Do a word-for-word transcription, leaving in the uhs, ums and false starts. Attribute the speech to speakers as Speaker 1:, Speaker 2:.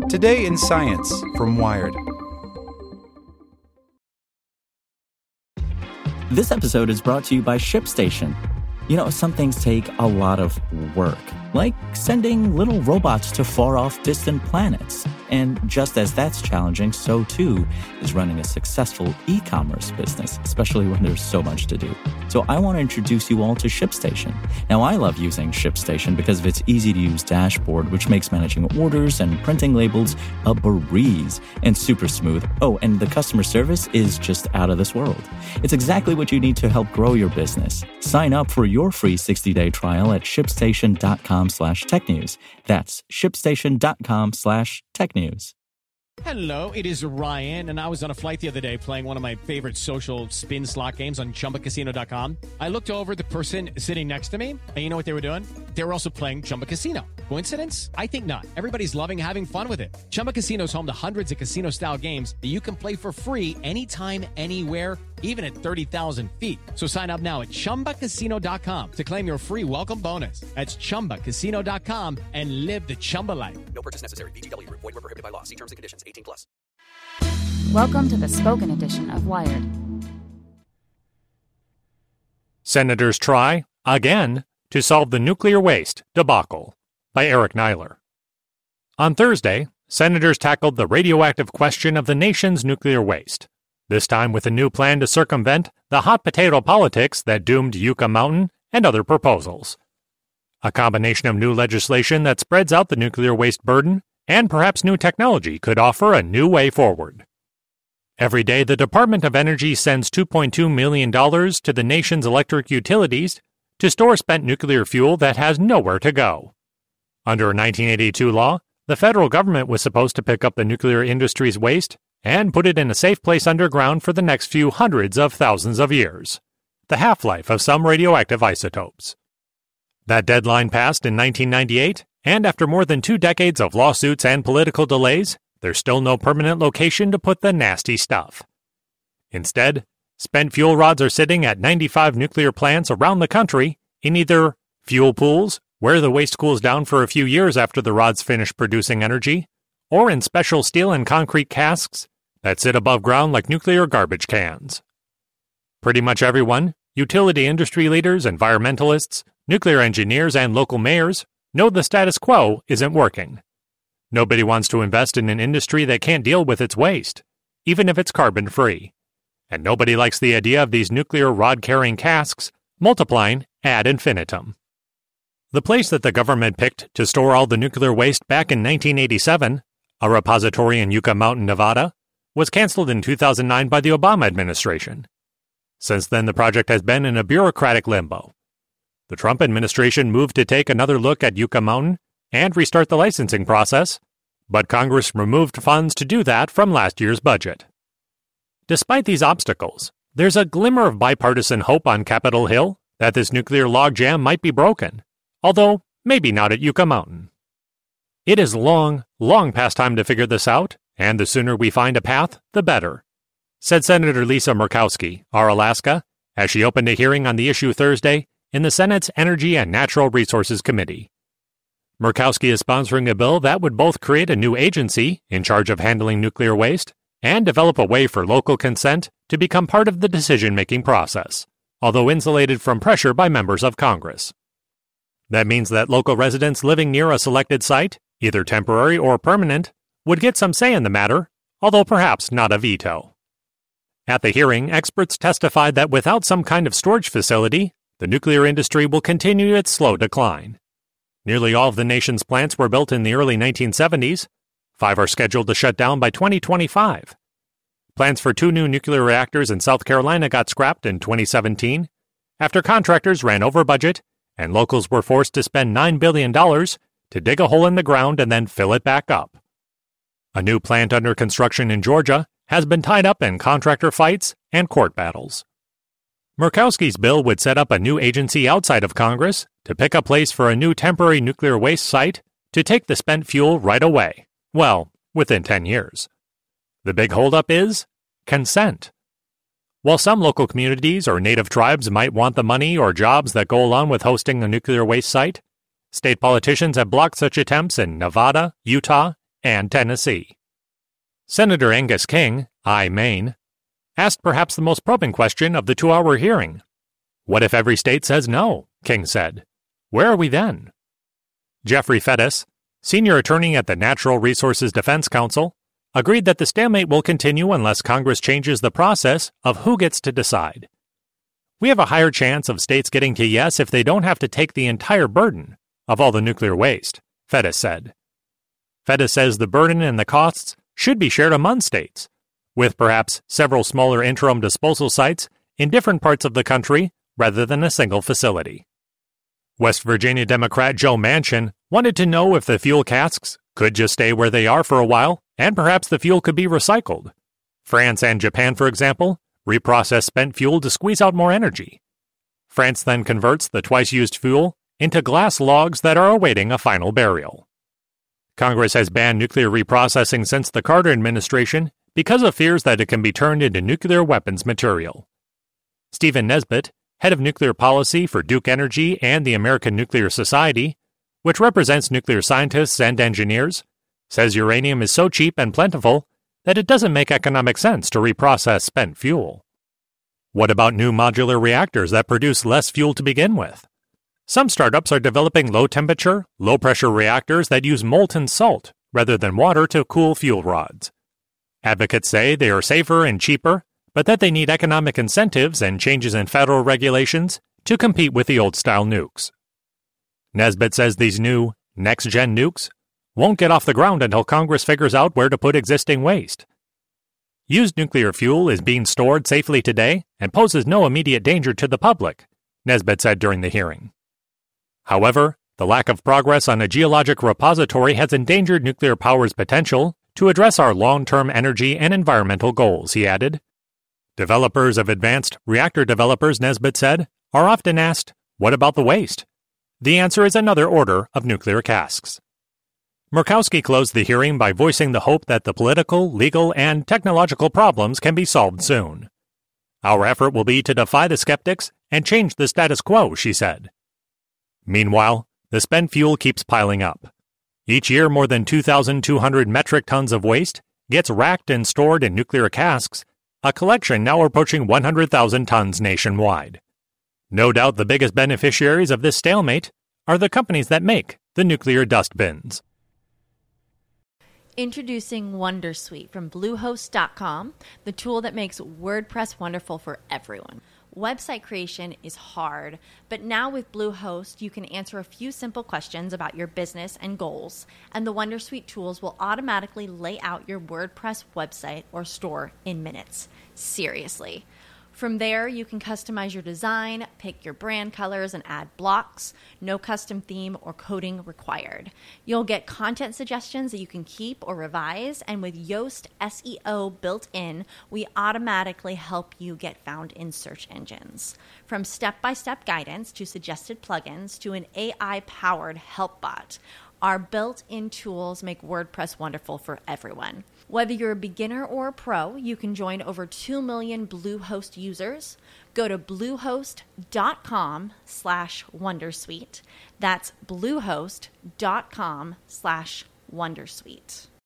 Speaker 1: Today in Science from Wired.
Speaker 2: This episode is brought to you by ShipStation. You know, some things take a lot of work, like sending little robots to far-off distant planets. And just as that's challenging, so too is running a successful e-commerce business, especially when there's so much to do. So I want to introduce you all to ShipStation. Now, I love using ShipStation because of its easy-to-use dashboard, which makes managing orders and printing labels a breeze and super smooth. Oh, and the customer service is just out of this world. It's exactly what you need to help grow your business. Sign up for your free sixty-day trial at shipstation.com slash technews. That's shipstation.com slash technews.
Speaker 3: Hello, it is Ryan, and I was on a flight the other day playing one of my favorite social spin slot games on Chumba Casino dot com. I looked over at the person sitting next to me, and you know what they were doing? They were also playing Chumba Casino. Coincidence? I think not. Everybody's loving having fun with it. Chumba Casino is home to hundreds of casino-style games that you can play for free anytime, anywhere, even at thirty thousand feet. So sign up now at Chumba Casino dot com to claim your free welcome bonus. That's Chumba Casino dot com and live the Chumba life.
Speaker 4: No purchase necessary. V G W. Void where prohibited by law. See terms and conditions. eighteen plus.
Speaker 5: Welcome to the spoken edition of Wired.
Speaker 6: Senators try, again, to solve the nuclear waste debacle, by Eric Niler. On Thursday, senators tackled the radioactive question of the nation's nuclear waste, this time with a new plan to circumvent the hot potato politics that doomed Yucca Mountain and other proposals. A combination of new legislation that spreads out the nuclear waste burden and perhaps new technology could offer a new way forward. Every day, the Department of Energy sends two point two million dollars to the nation's electric utilities to store spent nuclear fuel that has nowhere to go. Under a nineteen eighty-two law, the federal government was supposed to pick up the nuclear industry's waste and put it in a safe place underground for the next few hundreds of thousands of years, the half-life of some radioactive isotopes. That deadline passed in nineteen ninety-eight, and after more than two decades of lawsuits and political delays, there's still no permanent location to put the nasty stuff. Instead, spent fuel rods are sitting at ninety-five nuclear plants around the country in either fuel pools, where the waste cools down for a few years after the rods finish producing energy, or in special steel and concrete casks that sit above ground like nuclear garbage cans. Pretty much everyone, utility industry leaders, environmentalists, nuclear engineers, and local mayors, know the status quo isn't working. Nobody wants to invest in an industry that can't deal with its waste, even if it's carbon-free. And nobody likes the idea of these nuclear rod-carrying casks multiplying ad infinitum. The place that the government picked to store all the nuclear waste back in nineteen eighty-seven, a repository in Yucca Mountain, Nevada, was canceled in two thousand nine by the Obama administration. Since then, the project has been in a bureaucratic limbo. The Trump administration moved to take another look at Yucca Mountain and restart the licensing process, but Congress removed funds to do that from last year's budget. Despite these obstacles, there's a glimmer of bipartisan hope on Capitol Hill that this nuclear logjam might be broken, although maybe not at Yucca Mountain. It is long, long past time to figure this out, and the sooner we find a path, the better, said Senator Lisa Murkowski, R. Alaska, as she opened a hearing on the issue Thursday in the Senate's Energy and Natural Resources Committee. Murkowski is sponsoring a bill that would both create a new agency in charge of handling nuclear waste and develop a way for local consent to become part of the decision-making process, although insulated from pressure by members of Congress. That means that local residents living near a selected site, either temporary or permanent, would get some say in the matter, although perhaps not a veto. At the hearing, experts testified that without some kind of storage facility, the nuclear industry will continue its slow decline. Nearly all of the nation's plants were built in the early nineteen seventies. Five are scheduled to shut down by twenty twenty-five. Plans for two new nuclear reactors in South Carolina got scrapped in twenty seventeen after contractors ran over budget and locals were forced to spend nine billion dollars to dig a hole in the ground and then fill it back up. A new plant under construction in Georgia has been tied up in contractor fights and court battles. Murkowski's bill would set up a new agency outside of Congress to pick a place for a new temporary nuclear waste site to take the spent fuel right away, well, within ten years. The big holdup is consent. While some local communities or native tribes might want the money or jobs that go along with hosting a nuclear waste site, state politicians have blocked such attempts in Nevada, Utah, and Tennessee. Senator Angus King, I, Maine, asked perhaps the most probing question of the two-hour hearing. What if every state says no? King said. Where are we then? Jeffrey Fettus, senior attorney at the Natural Resources Defense Council, agreed that the stalemate will continue unless Congress changes the process of who gets to decide. We have a higher chance of states getting to yes if they don't have to take the entire burden of all the nuclear waste, Fettus said. Fettus says the burden and the costs should be shared among states, with perhaps several smaller interim disposal sites in different parts of the country rather than a single facility. West Virginia Democrat Joe Manchin wanted to know if the fuel casks could just stay where they are for a while, and perhaps the fuel could be recycled. France and Japan, for example, reprocess spent fuel to squeeze out more energy. France then converts the twice-used fuel into glass logs that are awaiting a final burial. Congress has banned nuclear reprocessing since the Carter administration because of fears that it can be turned into nuclear weapons material. Stephen Nesbitt, head of nuclear policy for Duke Energy and the American Nuclear Society, which represents nuclear scientists and engineers, says uranium is so cheap and plentiful that it doesn't make economic sense to reprocess spent fuel. What about new modular reactors that produce less fuel to begin with? Some startups are developing low-temperature, low-pressure reactors that use molten salt rather than water to cool fuel rods. Advocates say they are safer and cheaper, but that they need economic incentives and changes in federal regulations to compete with the old-style nukes. Nesbitt says these new, next-gen nukes won't get off the ground until Congress figures out where to put existing waste. Used nuclear fuel is being stored safely today and poses no immediate danger to the public, Nesbitt said during the hearing. However, the lack of progress on a geologic repository has endangered nuclear power's potential to address our long-term energy and environmental goals, he added. Developers of advanced reactor developers, Nesbitt said, are often asked, what about the waste? The answer is another order of nuclear casks. Murkowski closed the hearing by voicing the hope that the political, legal, and technological problems can be solved soon. Our effort will be to defy the skeptics and change the status quo, she said. Meanwhile, the spent fuel keeps piling up. Each year, more than two thousand two hundred metric tons of waste gets racked and stored in nuclear casks, a collection now approaching one hundred thousand tons nationwide. No doubt the biggest beneficiaries of this stalemate are the companies that make the nuclear dust bins.
Speaker 7: Introducing Wondersuite from Bluehost dot com, the tool that makes WordPress wonderful for everyone. Website creation is hard, but now with Bluehost, you can answer a few simple questions about your business and goals, and the Wondersuite tools will automatically lay out your WordPress website or store in minutes. Seriously. From there, you can customize your design, pick your brand colors, and add blocks. No custom theme or coding required. You'll get content suggestions that you can keep or revise, and with Yoast S E O built in, we automatically help you get found in search engines. From step-by-step guidance to suggested plugins to an A I-powered help bot, our built-in tools make WordPress wonderful for everyone. Whether you're a beginner or a pro, you can join over two million Bluehost users. Go to bluehost.com slash Wondersuite. That's bluehost.com slash Wondersuite.